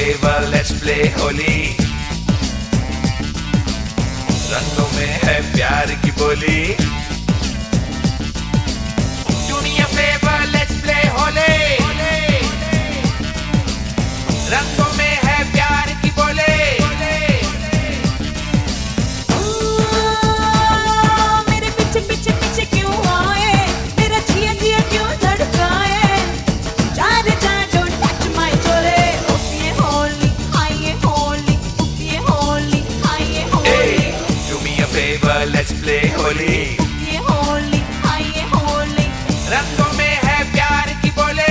favor, let's play Holi. रंगों में है प्यार की बोली। Do me a favor, let's play Holi. रंगों में है प्यार की बोली। मेरे पीछे पीछे पीछे क्यों आए, मेरा जिया जिया क्यों धड़काए। चार चार don't touch my चोले। ये होली, हाय ये होली, ये होली, हाय ये Holi. Do me a favor, let's play Holi. ये होली, हाय ये होली। रंगों में है प्यार की बोली।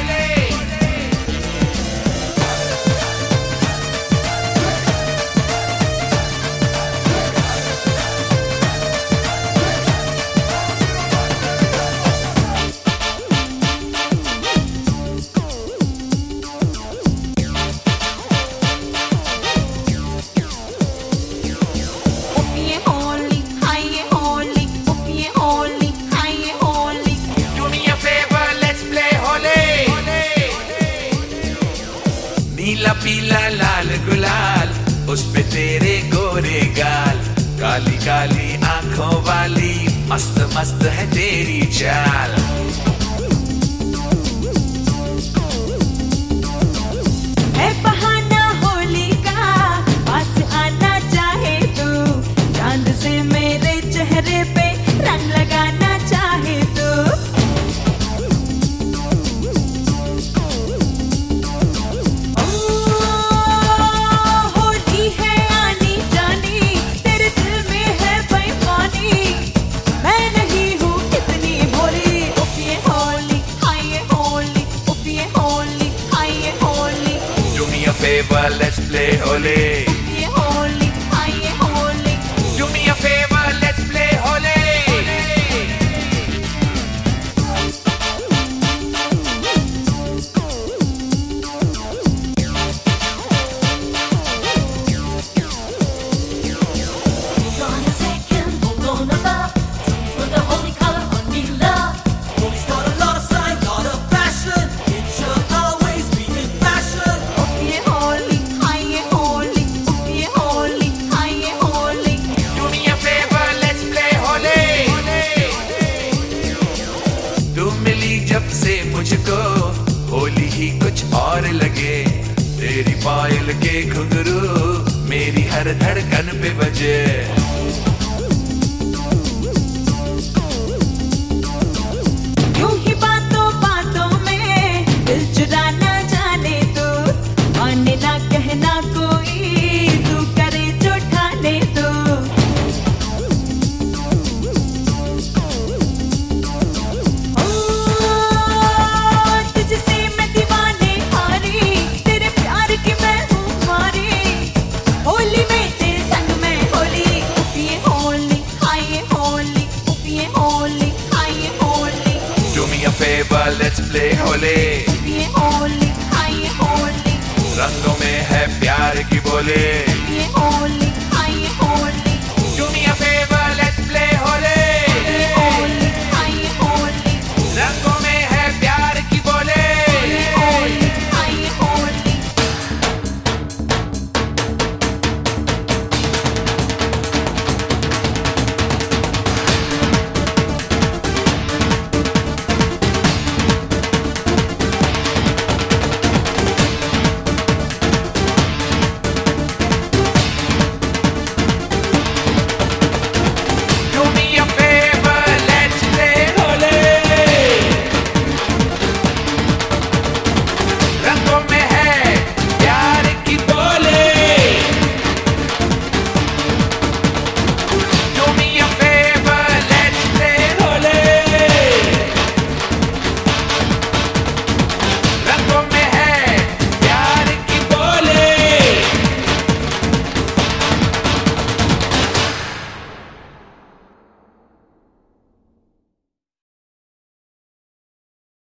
ये होली, हाय ये होली, ये होली, हाय ये Holi. Do me a favor, let's play Holi. नीला पीला लाल गुलाल, उस पे तेरे गोरे गाल। काली काली आंखों वाली, मस्त मस्त है तेरी चाल। है बहाना होली का, पास आना चाहे तू। चांद से मेरे चेहरे पे रंग लगाना चाहे तू। होली है आनी जानी, तेरे दिल में है बेईमानी। मैं नहीं हूँ इतनी भोली। ये होली, हाय ये होली, ये होली, हाय ये Holi. Do me a favor, let's play Holi. ये होली, हाय ये Holi. Do me a favor, let's play Holi. Hold on a second, hold on a love. Put the holy color on me, love. Holy's got a lot of style, lot of passion. It should always be in fashion. ये होली, हाय ये होली, ये होली, हाय ये Holi. Do me a favor, let's play Holi. तू मिली जब से मुझको, होली ही कुछ और लगे। तेरी पायल के घुंघरू मेरी हर धड़कन पे बजे। यूं ही बातों बातों में दिल चुराना जाने तू। माने ना कहना कोई, तू करे जो ठाने तू। तुझसे मैं दीवाने हारी, तेरे प्यार की मैं हूँ मारी। होली में तेरे संग में होली। ये होली, हाय ये होली, ये होली, हाय ये Holi. Do me a favor, let's play Holi. ये होली, हाय ये होली। रंगों में है प्यार की बोली। ये होली,